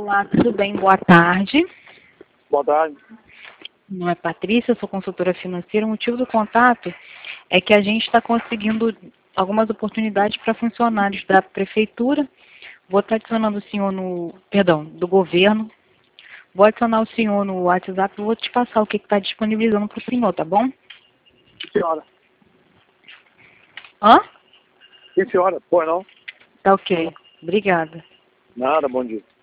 Olá, tudo bem? Boa tarde. Boa tarde. Meu nome é Patrícia, eu sou consultora financeira. O motivo do contato é que a gente está conseguindo algumas oportunidades para funcionários da prefeitura. Vou estar adicionando o senhor do governo. Vou adicionar o senhor no WhatsApp e vou te passar o que está disponibilizando para o senhor, tá bom? Que senhora? Hã? Que senhora? Pois não? Tá ok. Obrigada. Nada, bom dia.